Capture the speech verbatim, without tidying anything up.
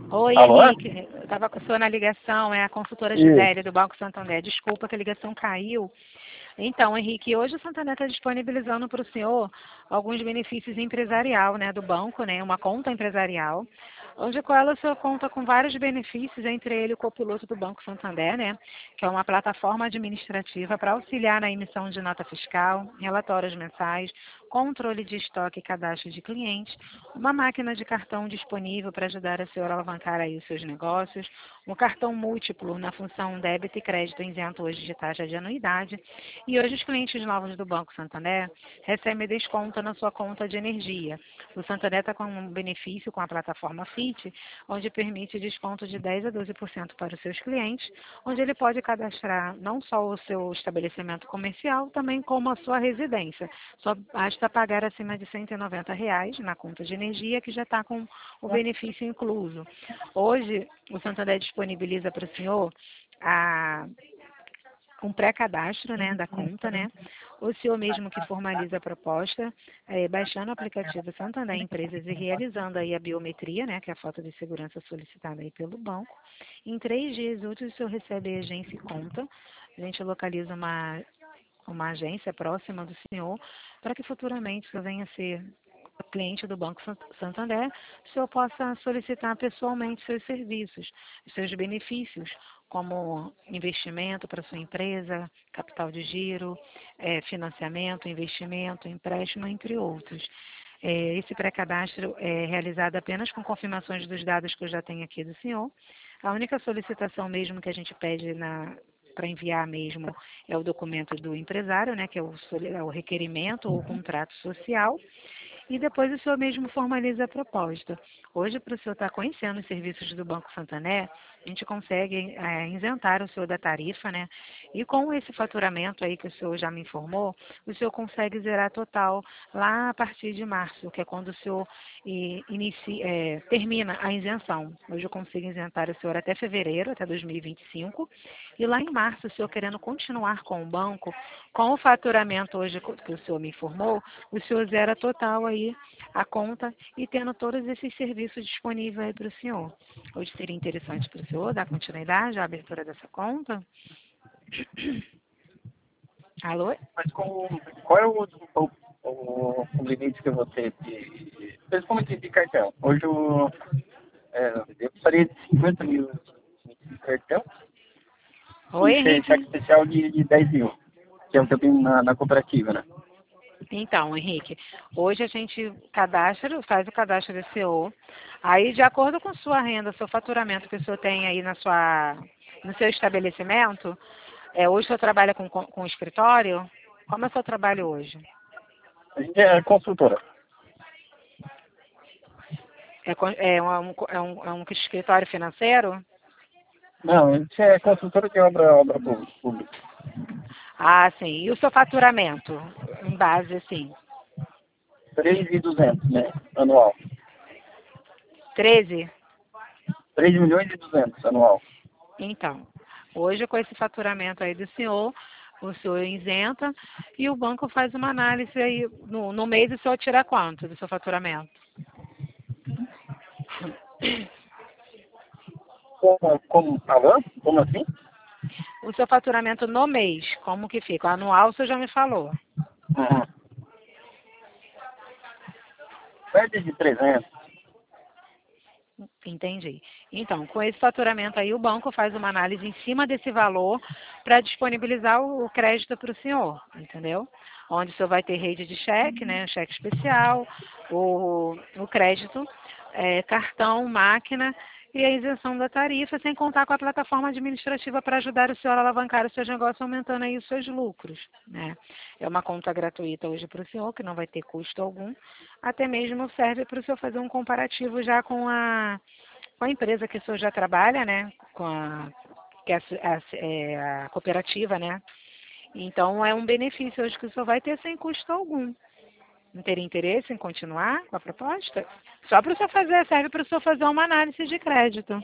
Oi, Alô? Henrique. Eu estava com o senhor na ligação, é a consultora Isso. Gisele do Banco Santander. Desculpa que a ligação caiu. Então, Henrique, hoje o Santander está disponibilizando para o senhor alguns benefícios empresarial, né, do banco, né, uma conta empresarial, onde com ela o senhor conta com vários benefícios, entre ele o copiloto do Banco Santander, né, que é uma plataforma administrativa para auxiliar na emissão de nota fiscal, relatórios mensais, controle de estoque e cadastro de clientes, uma máquina de cartão disponível para ajudar a senhora a alavancar aí os seus negócios, um cartão múltiplo na função débito e crédito isento hoje de taxa de anuidade. E hoje os clientes novos do Banco Santander recebem desconto na sua conta de energia. O Santander está com um benefício com a plataforma Fit, onde permite desconto de dez a doze por cento para os seus clientes, onde ele pode cadastrar não só o seu estabelecimento comercial, também como a sua residência. Só basta pagar acima de cento e noventa reais na conta de energia, que já está com o benefício incluso. Hoje, o Santander disponibiliza para o senhor a um pré-cadastro, né, da conta, né? O senhor mesmo que formaliza a proposta, é, baixando o aplicativo Santander Empresas e realizando aí a biometria, né, que é a foto de segurança solicitada aí pelo banco. Em três dias úteis, o senhor recebe a agência e conta. A gente localiza uma, uma agência próxima do senhor, para que futuramente o senhor venha a ser cliente do Banco Santander, o senhor possa solicitar pessoalmente seus serviços, seus benefícios, como investimento para sua empresa, capital de giro, eh, financiamento, investimento, empréstimo, entre outros. Eh, esse pré-cadastro é realizado apenas com confirmações dos dados que eu já tenho aqui do senhor. A única solicitação mesmo que a gente pede na para enviar mesmo é o documento do empresário, né, que é o, é o requerimento ou contrato social, e depois o senhor mesmo formaliza a proposta. Hoje, para o senhor estar conhecendo os serviços do Banco Santander, a gente consegue é, isentar o senhor da tarifa, né? E com esse faturamento aí que o senhor já me informou, o senhor consegue zerar total lá a partir de março, que é quando o senhor e, inicia, é, termina a isenção. Hoje eu consigo isentar o senhor até fevereiro, até dois mil e vinte e cinco, e lá em março, o senhor querendo continuar com o banco, com o faturamento hoje que o senhor me informou, o senhor zera total aí a conta e tendo todos esses serviços disponíveis aí para o senhor. Hoje seria interessante para o senhor dar continuidade à abertura dessa conta? Alô? Mas com, qual é o, o, o, o limite que eu vou ter de, principalmente de cartão? Hoje eu, é, eu gostaria de cinquenta mil de cartão Oi, e che- cheque Henrique. especial de, de dez mil, que é o que eu tenho na, na cooperativa, né? Então, Henrique, hoje a gente cadastra, faz o cadastro do C E O, aí de acordo com sua renda, seu faturamento que o senhor tem aí na sua, no seu estabelecimento, é, hoje o senhor trabalha com, com, com escritório? Como é o seu trabalho hoje? A gente é consultora. É, co- é, um, é, um, é um escritório financeiro? Não, a gente é consultora de obra, obra pública. Ah, sim. E o seu faturamento, em base, assim? três mil e duzentos, né? Anual. treze? três milhões e duzentos anual. Então, hoje com esse faturamento aí do senhor, o senhor isenta e o banco faz uma análise aí, no, no mês o senhor tira quanto do seu faturamento? Como, como, alô? Como assim? O seu faturamento no mês, como que fica? O anual o senhor já me falou. Uhum. Média de trezentos. Entendi. Então, com esse faturamento aí, o banco faz uma análise em cima desse valor para disponibilizar o crédito para o senhor, entendeu? Onde o senhor vai ter rede de cheque, né, um cheque especial, o, o crédito, é, cartão, máquina e a isenção da tarifa, sem contar com a plataforma administrativa para ajudar o senhor a alavancar os seus negócios, aumentando aí os seus lucros, né? É uma conta gratuita hoje para o senhor, que não vai ter custo algum, até mesmo serve para o senhor fazer um comparativo já com a, com a empresa que o senhor já trabalha, né? Com a, que é a, a, é a cooperativa, né? Então é um benefício hoje que o senhor vai ter sem custo algum. Não teria interesse em continuar com a proposta? Só para o senhor fazer, serve para o senhor fazer uma análise de crédito.